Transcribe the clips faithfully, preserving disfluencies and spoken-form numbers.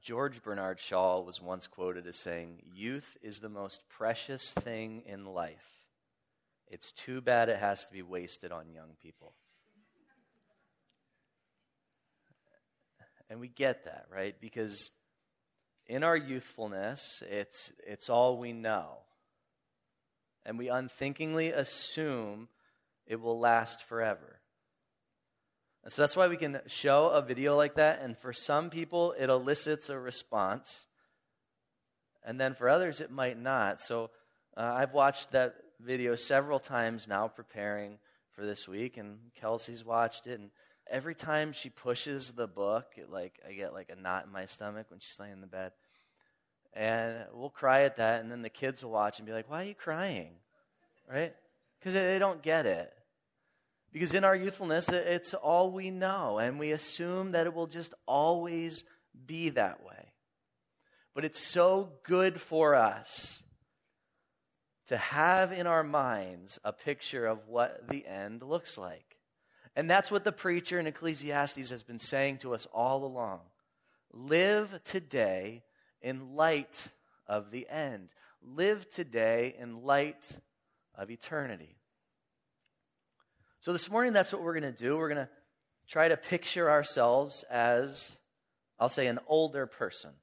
George Bernard Shaw was once quoted as saying, "Youth is the most precious thing in life. It's too bad it has to be wasted on young people." And we get that, right? Because in our youthfulness, it's it's all we know. And we unthinkingly assume it will last forever. And so that's why we can show a video like that, and for some people, it elicits a response. And then for others, it might not. So uh, I've watched that video several times now preparing for this week, and Kelsey's watched it, and every time she pushes the book, it like I get like a knot in my stomach when she's laying in the bed. And we'll cry at that, and then the kids will watch and be like, "Why are you crying?" Right? Because they don't get it. Because in our youthfulness, it's all we know, and we assume that it will just always be that way. But it's so good for us to have in our minds a picture of what the end looks like. And that's what the preacher in Ecclesiastes has been saying to us all along. Live today in light of the end. Live today in light of eternity. So this morning, that's what we're going to do. We're going to try to picture ourselves as, I'll say, an older person.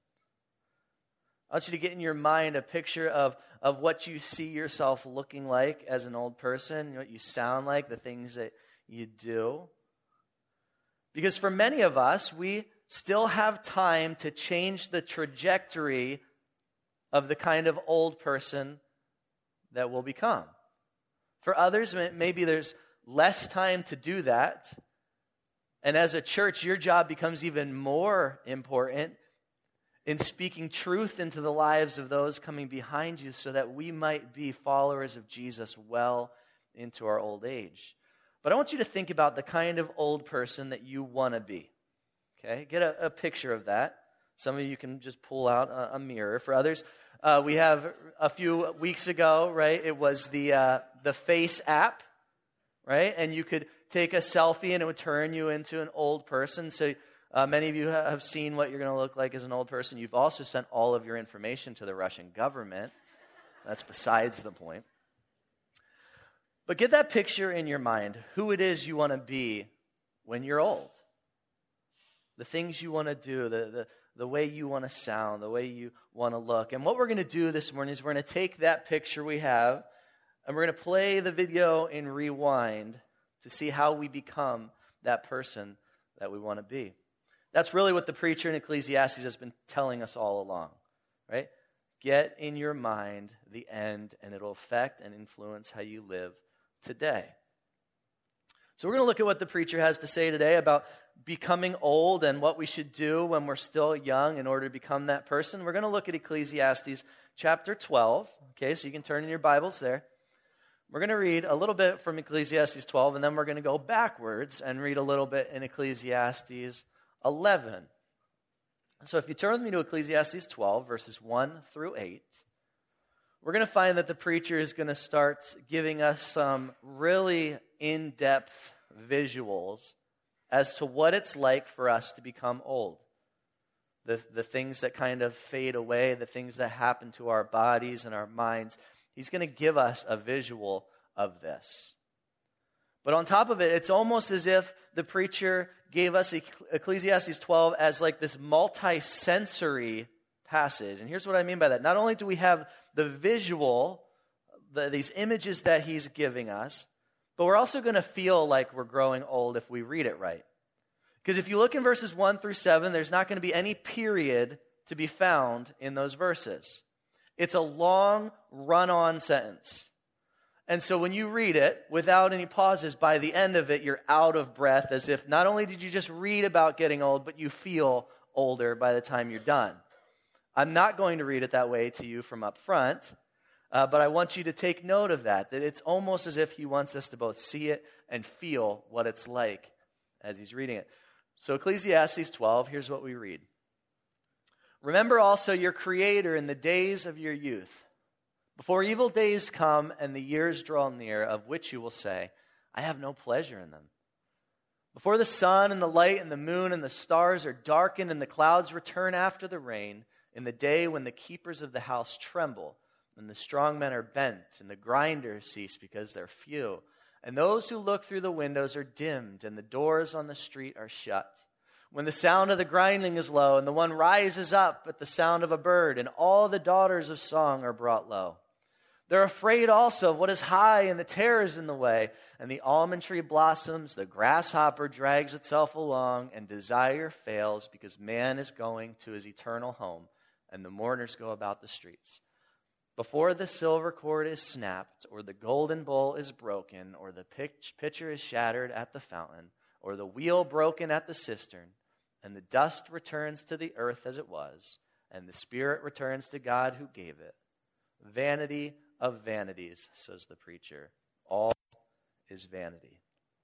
I want you to get in your mind a picture of, of what you see yourself looking like as an old person, what you sound like, the things that you do. Because for many of us, we still have time to change the trajectory of the kind of old person that we'll become. For others, maybe there's less time to do that. And as a church, your job becomes even more important in speaking truth into the lives of those coming behind you so that we might be followers of Jesus well into our old age. But I want you to think about the kind of old person that you want to be. Okay? Get a, a picture of that. Some of you can just pull out a, a mirror. For others, uh, we have a few weeks ago, right? It was the uh, the Face app. Right? And you could take a selfie and it would turn you into an old person. So uh, many of you have seen what you're going to look like as an old person. You've also sent all of your information to the Russian government. That's besides the point. But get that picture in your mind, who it is you want to be when you're old. The things you want to do, the, the, the way you want to sound, the way you want to look. And what we're going to do this morning is we're going to take that picture we have, and we're going to play the video in rewind to see how we become that person that we want to be. That's really what the preacher in Ecclesiastes has been telling us all along, right? Get in your mind the end, and it'll affect and influence how you live today. So we're going to look at what the preacher has to say today about becoming old and what we should do when we're still young in order to become that person. We're going to look at Ecclesiastes chapter twelve. Okay, so you can turn in your Bibles there. We're going to read a little bit from Ecclesiastes twelve, and then we're going to go backwards and read a little bit in Ecclesiastes eleven. So if you turn with me to Ecclesiastes twelve, verses one through eight, we're going to find that the preacher is going to start giving us some really in-depth visuals as to what it's like for us to become old. The, the things that kind of fade away, the things that happen to our bodies and our minds. He's going to give us a visual of this. But on top of it, it's almost as if the preacher gave us Ecclesiastes twelve as like this multi-sensory passage. And here's what I mean by that. Not only do we have the visual, the, these images that he's giving us, but we're also going to feel like we're growing old if we read it right. Because if you look in verses one through seven, there's not going to be any period to be found in those verses. It's a long run-on sentence. And so when you read it without any pauses, by the end of it, you're out of breath, as if not only did you just read about getting old, but you feel older by the time you're done. I'm not going to read it that way to you from up front, uh, but I want you to take note of that, that it's almost as if he wants us to both see it and feel what it's like as he's reading it. So Ecclesiastes twelve, here's what we read. Remember also your Creator in the days of your youth, before evil days come and the years draw near, of which you will say, I have no pleasure in them. Before the sun and the light and the moon and the stars are darkened and the clouds return after the rain, in the day when the keepers of the house tremble, and the strong men are bent, and the grinders cease because they're few, and those who look through the windows are dimmed, and the doors on the street are shut. When the sound of the grinding is low, and the one rises up at the sound of a bird, and all the daughters of song are brought low. They're afraid also of what is high, and the terror is in the way, and the almond tree blossoms, the grasshopper drags itself along, and desire fails, because man is going to his eternal home, and the mourners go about the streets. Before the silver cord is snapped, or the golden bowl is broken, or the pitcher is shattered at the fountain, or the wheel broken at the cistern, and the dust returns to the earth as it was, and the spirit returns to God who gave it. Vanity of vanities, says the preacher. All is vanity.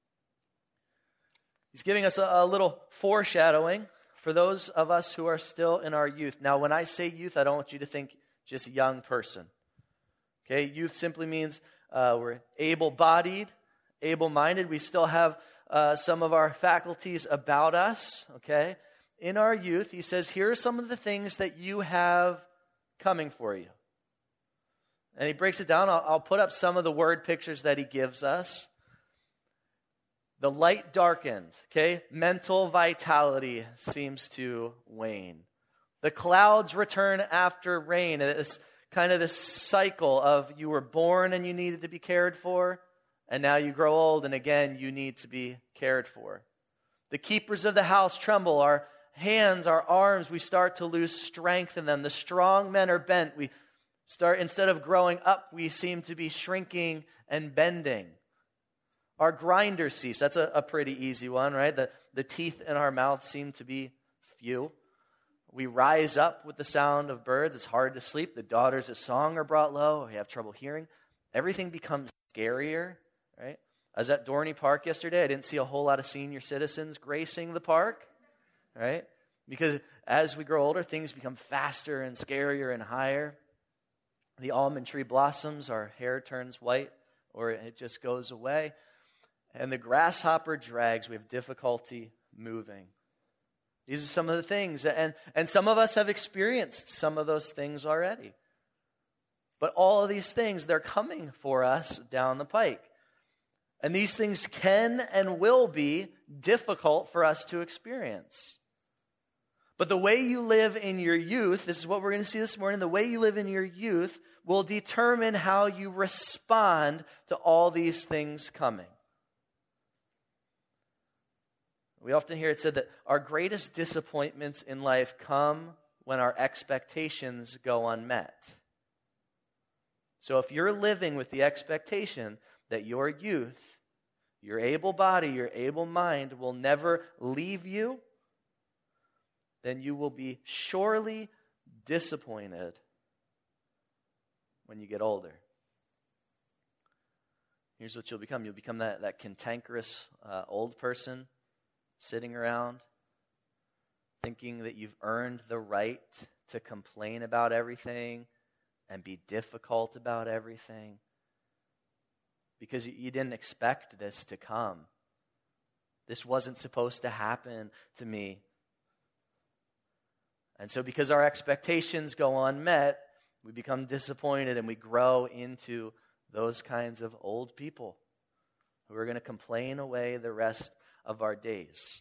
He's giving us a, a little foreshadowing for those of us who are still in our youth. Now, when I say youth, I don't want you to think just a young person. Okay, youth simply means uh, we're able-bodied, able-minded. We still have uh, some of our faculties about us, okay? In our youth, he says, here are some of the things that you have coming for you. And he breaks it down. I'll, I'll put up some of the word pictures that he gives us. The light darkened, okay? Mental vitality seems to wane. The clouds return after rain. It's kind of this cycle of you were born and you needed to be cared for, and now you grow old and again you need to be cared for. The keepers of the house tremble. Our hands, our arms, we start to lose strength in them. The strong men are bent. We Start instead of growing up, we seem to be shrinking and bending. Our grinders cease. That's a, a pretty easy one, right? The, the teeth in our mouth seem to be few. We rise up with the sound of birds. It's hard to sleep. The daughters of song are brought low. We have trouble hearing. Everything becomes scarier, right? I was at Dorney Park yesterday. I didn't see a whole lot of senior citizens gracing the park, right? Because as we grow older, things become faster and scarier and higher. The almond tree blossoms, our hair turns white, or it just goes away. And the grasshopper drags, we have difficulty moving. These are some of the things, and, and some of us have experienced some of those things already. But all of these things, they're coming for us down the pike. And these things can and will be difficult for us to experience. But the way you live in your youth, this is what we're going to see this morning, the way you live in your youth will determine how you respond to all these things coming. We often hear it said that our greatest disappointments in life come when our expectations go unmet. So if you're living with the expectation that your youth, your able body, your able mind will never leave you, then you will be surely disappointed when you get older. Here's what you'll become. You'll become that, that cantankerous uh, old person sitting around thinking that you've earned the right to complain about everything and be difficult about everything because you didn't expect this to come. This wasn't supposed to happen to me. And so because our expectations go unmet, we become disappointed and we grow into those kinds of old people who are going to complain away the rest of our days.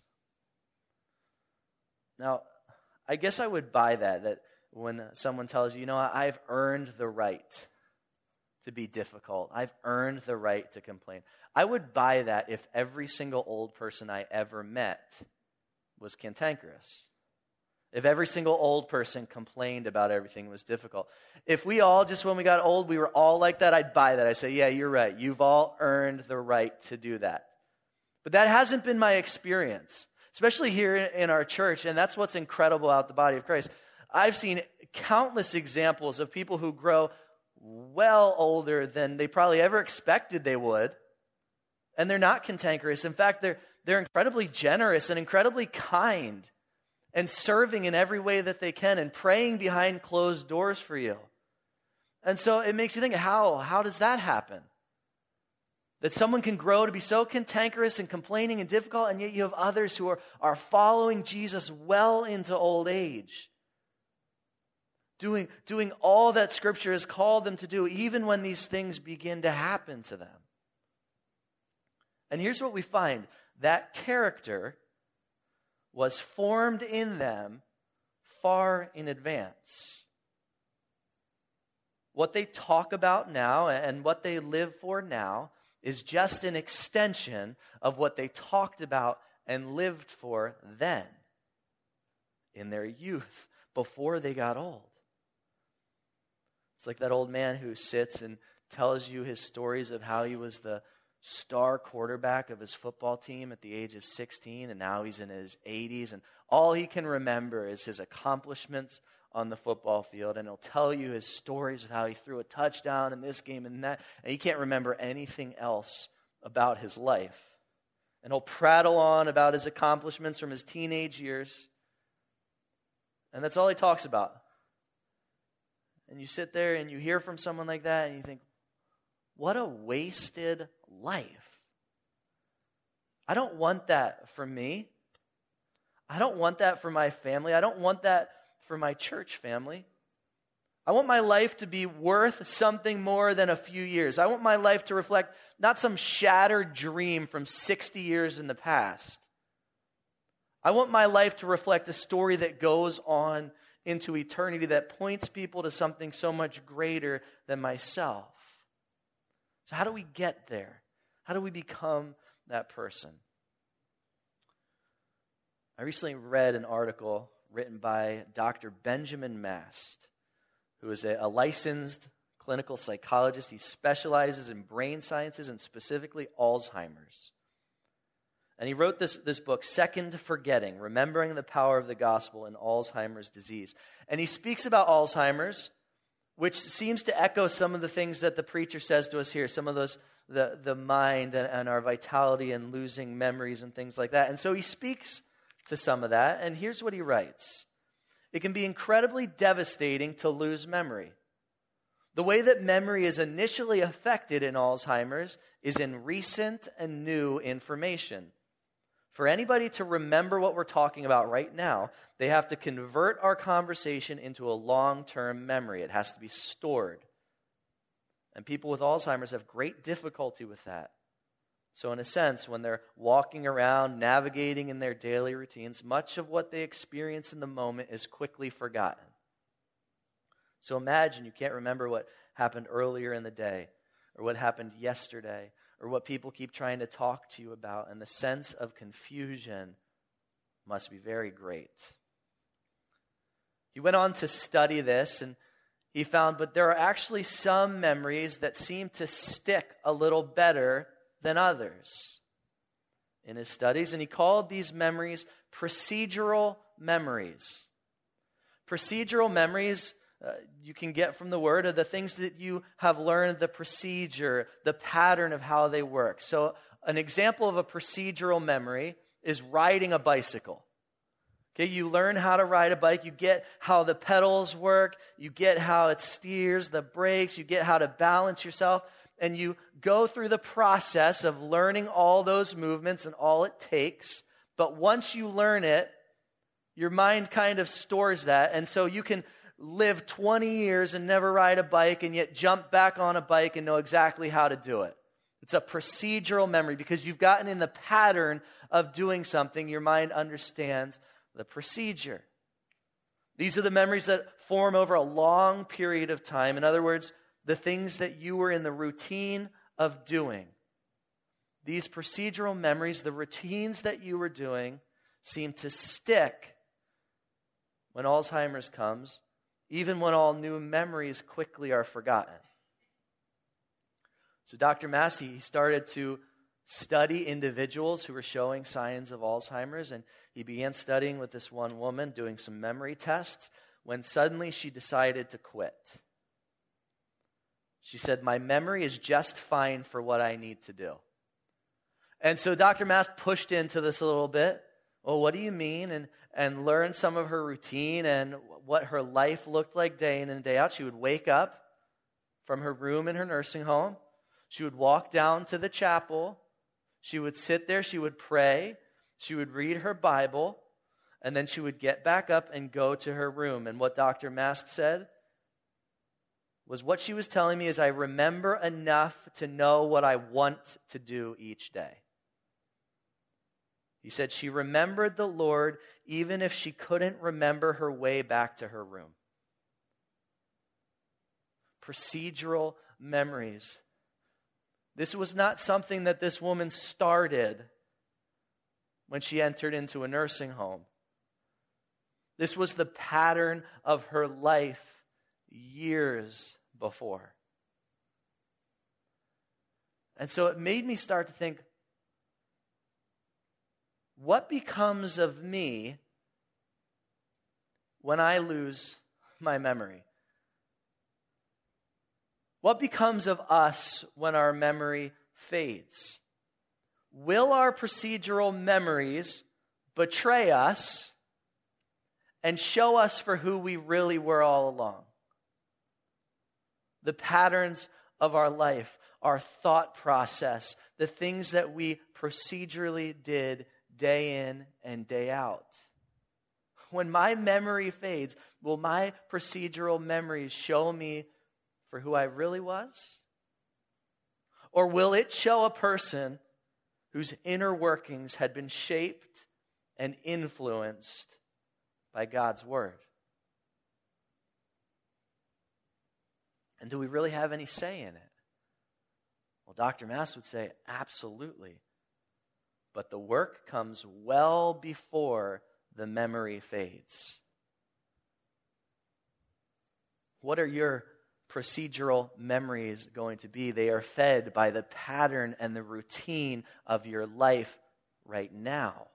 Now, I guess I would buy that, that when someone tells you, you know, I've earned the right to be difficult. I've earned the right to complain. I would buy that if every single old person I ever met was cantankerous. If every single old person complained about everything was difficult. If we all, just when we got old, we were all like that, I'd buy that. I'd say, yeah, you're right. You've all earned the right to do that. But that hasn't been my experience, especially here in our church, and that's what's incredible about the body of Christ. I've seen countless examples of people who grow well older than they probably ever expected they would, and they're not cantankerous. In fact, they're they're incredibly generous and incredibly kind and serving in every way that they can and praying behind closed doors for you. And so it makes you think, how? How does that happen? That someone can grow to be so cantankerous and complaining and difficult, and yet you have others who are, are following Jesus well into old age. Doing, doing all that Scripture has called them to do, even when these things begin to happen to them. And here's what we find. That character was formed in them far in advance. What they talk about now and what they live for now is just an extension of what they talked about and lived for then, in their youth, before they got old. It's like that old man who sits and tells you his stories of how he was the star quarterback of his football team at the age of sixteen, and now he's in his eighties, and all he can remember is his accomplishments on the football field, and he'll tell you his stories of how he threw a touchdown in this game and that, and he can't remember anything else about his life. And he'll prattle on about his accomplishments from his teenage years, and that's all he talks about. And you sit there and you hear from someone like that, and you think, what a wasted life. I don't want that for me. I don't want that for my family. I don't want that for my church family. I want my life to be worth something more than a few years. I want my life to reflect not some shattered dream from sixty years in the past. I want my life to reflect a story that goes on into eternity, that points people to something so much greater than myself. So how do we get there? How do we become that person? I recently read an article written by Doctor Benjamin Mast, who is a, a licensed clinical psychologist. He specializes in brain sciences and specifically Alzheimer's. And he wrote this, this book, Second Forgetting, Remembering the Power of the Gospel in Alzheimer's Disease. And he speaks about Alzheimer's, which seems to echo some of the things that the preacher says to us here, some of those, the, the mind and, and our vitality and losing memories and things like that. And so he speaks to some of that, and here's what he writes. It can be incredibly devastating to lose memory. The way that memory is initially affected in Alzheimer's is in recent and new information. For anybody to remember what we're talking about right now, they have to convert our conversation into a long-term memory. It has to be stored. And people with Alzheimer's have great difficulty with that. So in a sense, when they're walking around, navigating in their daily routines, much of what they experience in the moment is quickly forgotten. So imagine you can't remember what happened earlier in the day, or what happened yesterday, or what people keep trying to talk to you about, and the sense of confusion must be very great. He went on to study this, and he found, but there are actually some memories that seem to stick a little better than others in his studies, and he called these memories procedural memories. Procedural memories, uh, you can get from the word, are the things that you have learned, the procedure, the pattern of how they work. So an example of a procedural memory is riding a bicycle. Okay, you learn how to ride a bike, you get how the pedals work, you get how it steers, the brakes, you get how to balance yourself, and you go through the process of learning all those movements and all it takes. But once you learn it, your mind kind of stores that. And so you can live twenty years and never ride a bike and yet jump back on a bike and know exactly how to do it. It's a procedural memory because you've gotten in the pattern of doing something. Your mind understands the procedure. These are the memories that form over a long period of time. In other words, the things that you were in the routine of doing. These procedural memories, the routines that you were doing, seem to stick when Alzheimer's comes, even when all new memories quickly are forgotten. So Doctor Massey, he started to study individuals who were showing signs of Alzheimer's, and he began studying with this one woman, doing some memory tests, when suddenly she decided to quit. She said, my memory is just fine for what I need to do. And so Doctor Mast pushed into this a little bit. Well, what do you mean? And and learned some of her routine and what her life looked like day in and day out. She would wake up from her room in her nursing home. She would walk down to the chapel. She would sit there. She would pray. She would read her Bible. And then she would get back up and go to her room. And what Doctor Mast said was, what she was telling me is, I remember enough to know what I want to do each day. He said she remembered the Lord even if she couldn't remember her way back to her room. Procedural memories. This was not something that this woman started when she entered into a nursing home. This was the pattern of her life years before. And so it made me start to think, what becomes of me when I lose my memory? What becomes of us when our memory fades? Will our procedural memories betray us and show us for who we really were all along? The patterns of our life, our thought process, the things that we procedurally did day in and day out. When my memory fades, will my procedural memories show me for who I really was? Or will it show a person whose inner workings had been shaped and influenced by God's Word? And do we really have any say in it? Well, Doctor Mast would say, absolutely. But the work comes well before the memory fades. What are your procedural memories going to be? They are fed by the pattern and the routine of your life right now.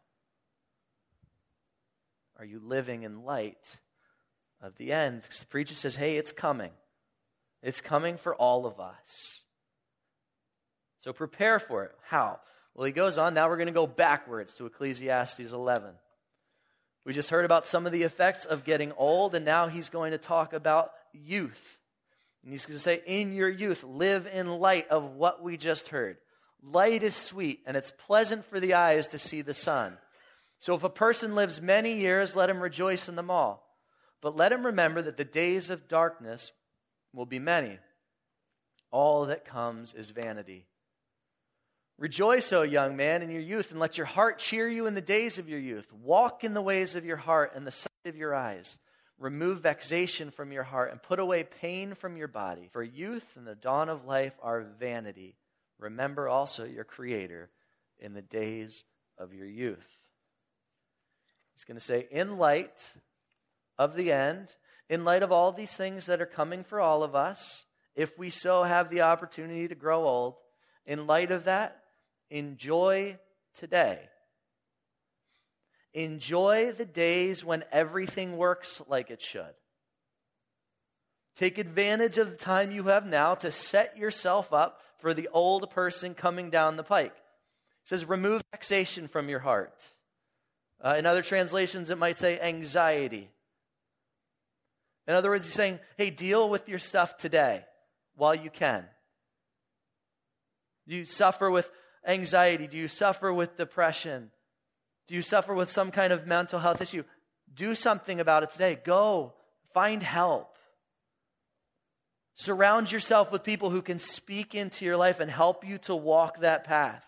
Are you living in light of the end? Because the preacher says, hey, it's coming. It's coming for all of us. So prepare for it. How? Well, he goes on. Now we're going to go backwards to Ecclesiastes eleven. We just heard about some of the effects of getting old, and now he's going to talk about youth. And he's going to say, in your youth, live in light of what we just heard. Light is sweet, and it's pleasant for the eyes to see the sun. So if a person lives many years, let him rejoice in them all. But let him remember that the days of darkness will be many. All that comes is vanity. Rejoice, O young man, in your youth, and let your heart cheer you in the days of your youth. Walk in the ways of your heart and the sight of your eyes. Remove vexation from your heart and put away pain from your body. For youth and the dawn of life are vanity. Remember also your Creator in the days of your youth. He's going to say, in light of the end, in light of all these things that are coming for all of us, if we so have the opportunity to grow old, in light of that, enjoy today. Enjoy the days when everything works like it should. Take advantage of the time you have now to set yourself up for the old person coming down the pike. It says, remove vexation from your heart. Uh, in other translations, it might say anxiety. In other words, he's saying, hey, deal with your stuff today while you can. Do you suffer with anxiety? Do you suffer with depression? Do you suffer with some kind of mental health issue? Do something about it today. Go. Find help. Surround yourself with people who can speak into your life and help you to walk that path.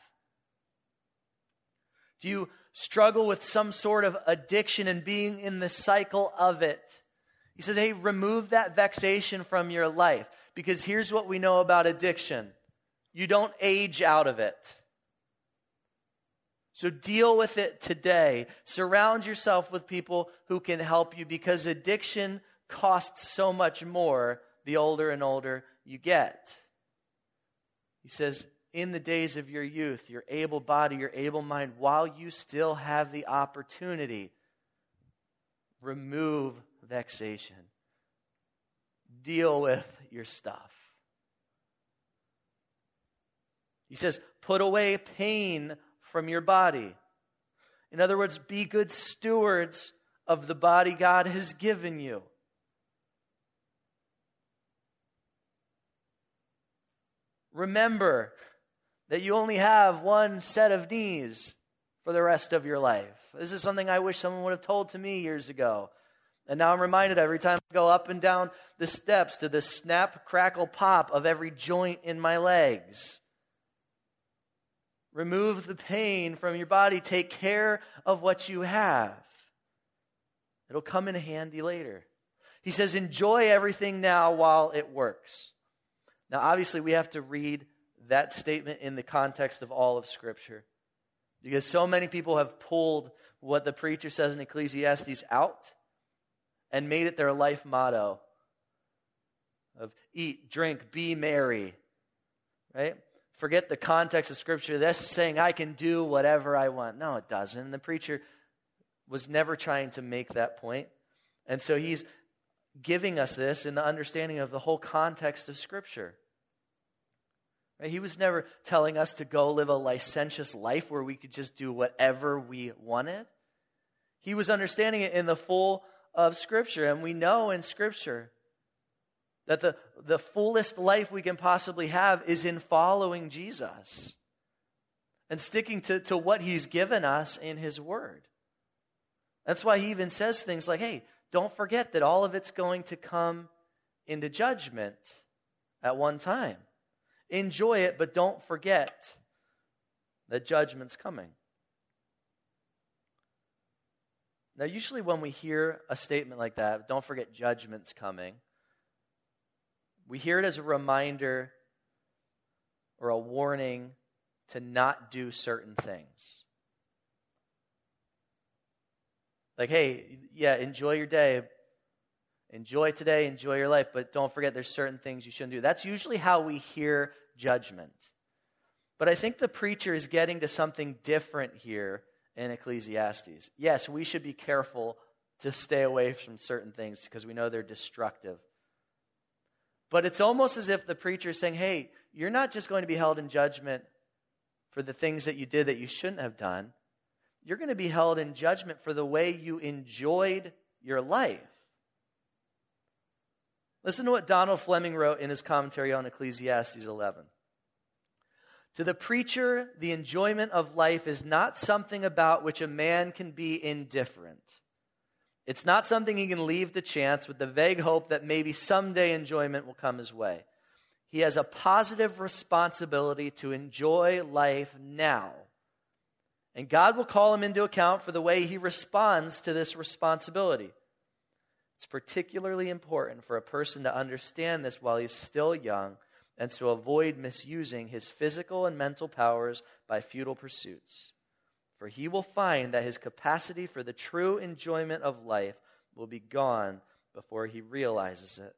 Do you struggle with some sort of addiction and being in the cycle of it? He says, hey, remove that vexation from your life. Because here's what we know about addiction. You don't age out of it. So deal with it today. Surround yourself with people who can help you, because addiction costs so much more the older and older you get. He says, in the days of your youth, your able body, your able mind, while you still have the opportunity, remove vexation. Deal with your stuff. He says, put away pain from your body. In other words, be good stewards of the body God has given you. remember that you only have one set of knees for the rest of your life. This is something I wish someone would have told to me years ago. And now I'm reminded every time I go up and down the steps to the snap, crackle, pop of every joint in my legs. Remove the pain from your body. Take care of what you have. It'll come in handy later. He says, enjoy everything now while it works. Now, obviously, we have to read that statement in the context of all of Scripture. Because so many people have pulled what the preacher says in Ecclesiastes out and made it their life motto of eat, drink, be merry. Right? Forget the context of Scripture. That's saying I can do whatever I want. No, it doesn't. The preacher was never trying to make that point. And so he's giving us this in the understanding of the whole context of Scripture. Right? He was never telling us to go live a licentious life where we could just do whatever we wanted. He was understanding it in the full of Scripture. And we know in Scripture that the, the fullest life we can possibly have is in following Jesus and sticking to, to what He's given us in His Word. That's why He even says things like, hey, don't forget that all of it's going to come into judgment at one time. Enjoy it, but don't forget that judgment's coming. Now, usually when we hear a statement like that, don't forget judgment's coming, we hear it as a reminder or a warning to not do certain things. Like, hey, yeah, enjoy your day. Enjoy today, enjoy your life, but don't forget there's certain things you shouldn't do. That's usually how we hear judgment. But I think the preacher is getting to something different here in Ecclesiastes. Yes, we should be careful to stay away from certain things because we know they're destructive. But it's almost as if the preacher is saying, hey, you're not just going to be held in judgment for the things that you did that you shouldn't have done. You're going to be held in judgment for the way you enjoyed your life. Listen to what Donald Fleming wrote in his commentary on Ecclesiastes eleven. To the preacher, the enjoyment of life is not something about which a man can be indifferent. It's not something he can leave to chance with the vague hope that maybe someday enjoyment will come his way. He has a positive responsibility to enjoy life now. And God will call him into account for the way he responds to this responsibility. It's particularly important for a person to understand this while he's still young and to avoid misusing his physical and mental powers by futile pursuits. For he will find that his capacity for the true enjoyment of life will be gone before he realizes it.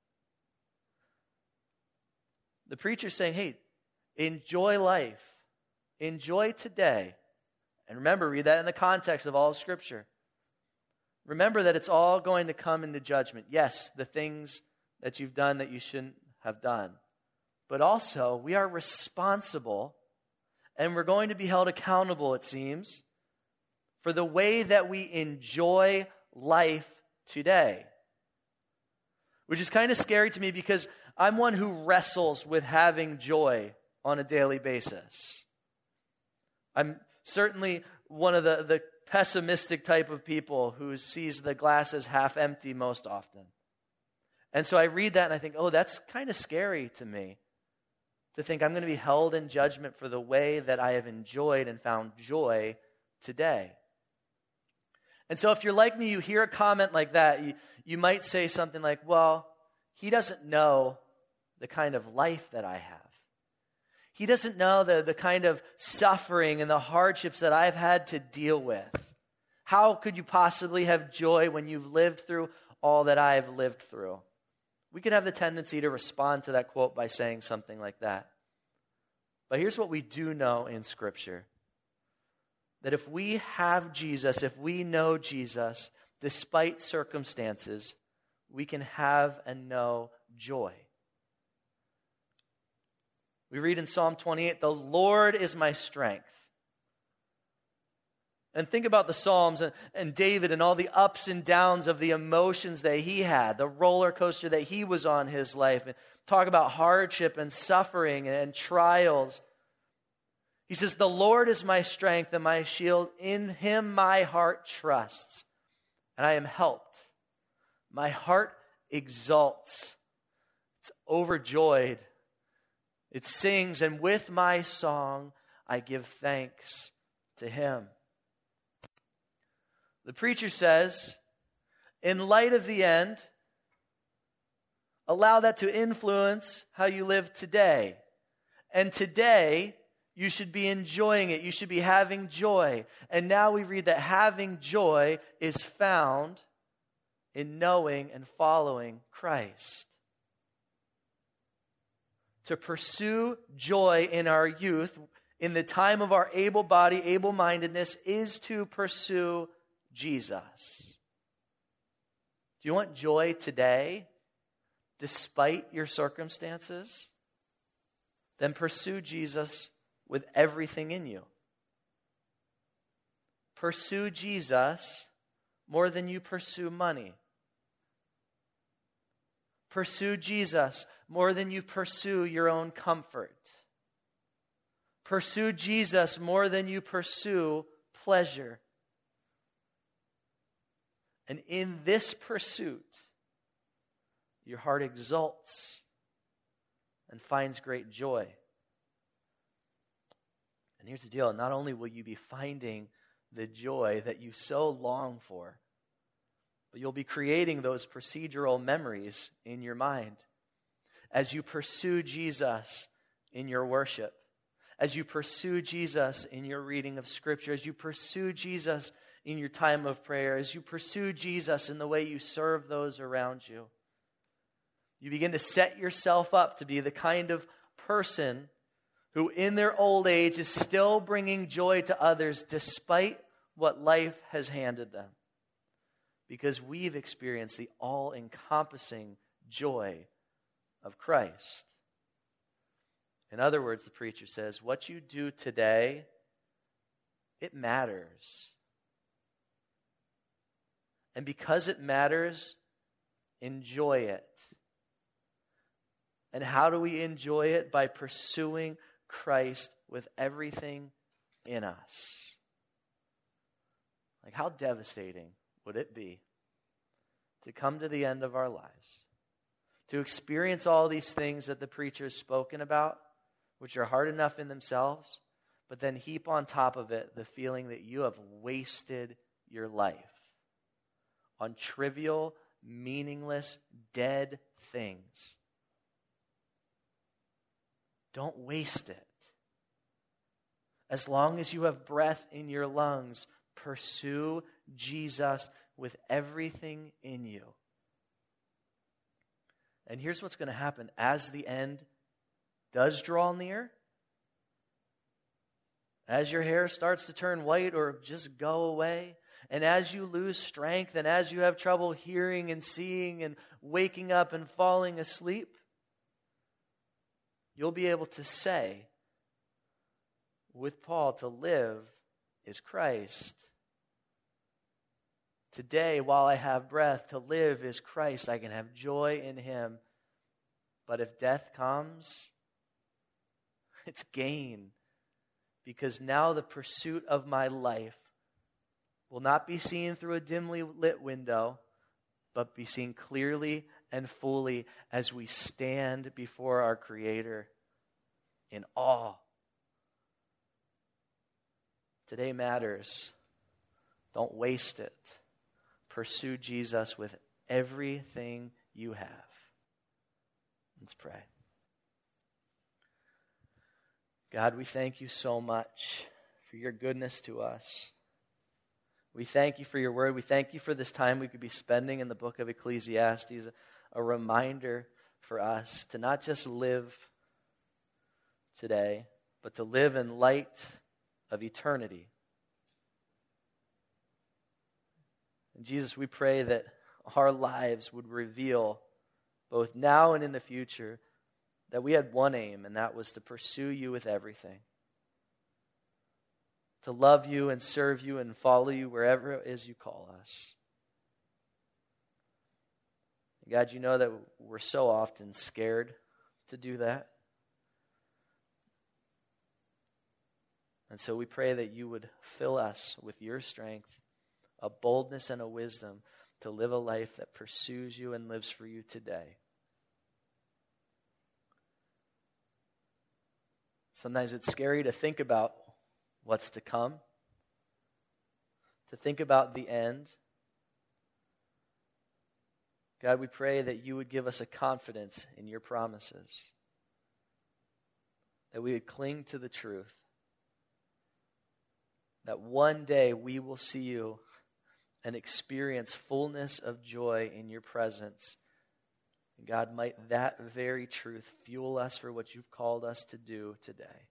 The preacher's saying, hey, enjoy life. Enjoy today. And remember, read that in the context of all of Scripture. Remember that it's all going to come into judgment. Yes, the things that you've done that you shouldn't have done. But also, we are responsible, and we're going to be held accountable, it seems, for the way that we enjoy life today. Which is kind of scary to me because I'm one who wrestles with having joy on a daily basis. I'm certainly one of the, the pessimistic type of people who sees the glass as half empty most often. And so I read that and I think, oh, that's kind of scary to me. To think I'm going to be held in judgment for the way that I have enjoyed and found joy today. And so if you're like me, you hear a comment like that, you, you might say something like, well, he doesn't know the kind of life that I have. He doesn't know the, the kind of suffering and the hardships that I've had to deal with. How could you possibly have joy when you've lived through all that I've lived through? We could have the tendency to respond to that quote by saying something like that. But here's what we do know in Scripture. That if we have Jesus, if we know Jesus, despite circumstances, we can have and know joy. We read in Psalm twenty-eight, the Lord is my strength. And think about the Psalms and, and David and all the ups and downs of the emotions that he had, the roller coaster that he was on his life. And talk about hardship and suffering and, and trials. He says, the Lord is my strength and my shield. In him my heart trusts, and I am helped. My heart exalts. It's overjoyed. It sings, and with my song I give thanks to him. The preacher says, in light of the end, allow that to influence how you live today. And today, you should be enjoying it. You should be having joy. And now we read that having joy is found in knowing and following Christ. To pursue joy in our youth, in the time of our able body, able-mindedness, is to pursue Jesus. Do you want joy today, despite your circumstances? Then pursue Jesus with everything in you. Pursue Jesus more than you pursue money. Pursue Jesus more than you pursue your own comfort. Pursue Jesus more than you pursue pleasure. And in this pursuit, your heart exults and finds great joy. And here's the deal. Not only will you be finding the joy that you so long for, but you'll be creating those procedural memories in your mind as you pursue Jesus in your worship, as you pursue Jesus in your reading of Scripture, as you pursue Jesus in your time of prayer, as you pursue Jesus in the way you serve those around you. You begin to set yourself up to be the kind of person who in their old age is still bringing joy to others despite what life has handed them. Because we've experienced the all-encompassing joy of Christ. In other words, the preacher says, what you do today, it matters. And because it matters, enjoy it. And how do we enjoy it? By pursuing Christ with everything in us. Like, how devastating would it be to come to the end of our lives, to experience all these things that the preacher has spoken about, which are hard enough in themselves, but then heap on top of it the feeling that you have wasted your life on trivial, meaningless, dead things. Don't waste it. As long as you have breath in your lungs, pursue Jesus with everything in you. And here's what's going to happen as the end does draw near. As your hair starts to turn white or just go away, and as you lose strength, and as you have trouble hearing and seeing and waking up and falling asleep, you'll be able to say with Paul, to live is Christ. Today, while I have breath, to live is Christ. I can have joy in him. But if death comes, it's gain. Because now the pursuit of my life will not be seen through a dimly lit window, but be seen clearly and fully as we stand before our Creator in awe. Today matters. Don't waste it. Pursue Jesus with everything you have. Let's pray. God, we thank you so much for your goodness to us. We thank you for your word. We thank you for this time we could be spending in the book of Ecclesiastes, a, a reminder for us to not just live today, but to live in light of eternity. And Jesus, we pray that our lives would reveal, both now and in the future, that we had one aim, and that was to pursue you with everything. to love you and serve you and follow you wherever it is you call us. God, you know that we're so often scared to do that. And so we pray that you would fill us with your strength, a boldness and a wisdom to live a life that pursues you and lives for you today. Sometimes it's scary to think about what's to come, to think about the end. God, we pray that you would give us a confidence in your promises, that we would cling to the truth, that one day we will see you and experience fullness of joy in your presence. And God, might that very truth fuel us for what you've called us to do today.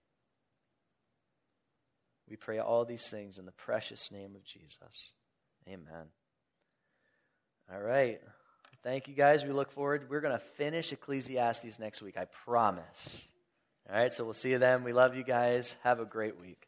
We pray all these things in the precious name of Jesus. Amen. All right. Thank you, guys. We look forward. We're going to finish Ecclesiastes next week, I promise. All right, so we'll see you then. We love you guys. Have a great week.